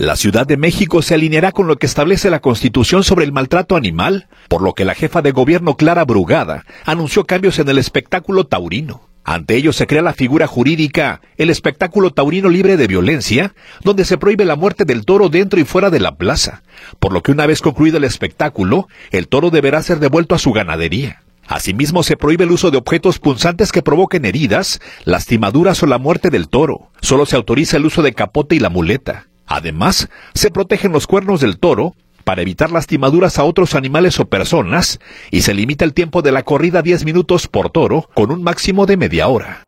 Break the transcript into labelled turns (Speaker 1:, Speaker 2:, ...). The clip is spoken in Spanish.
Speaker 1: La Ciudad de México se alineará con lo que establece la Constitución sobre el maltrato animal, por lo que la jefa de gobierno Clara Brugada anunció cambios en el espectáculo taurino. Ante ello se crea la figura jurídica, el espectáculo taurino libre de violencia, donde se prohíbe la muerte del toro dentro y fuera de la plaza, por lo que una vez concluido el espectáculo, el toro deberá ser devuelto a su ganadería. Asimismo, se prohíbe el uso de objetos punzantes que provoquen heridas, lastimaduras o la muerte del toro. Solo se autoriza el uso de capote y la muleta. Además, se protegen los cuernos del toro para evitar lastimaduras a otros animales o personas y se limita el tiempo de la corrida a 10 minutos por toro con un máximo de media hora.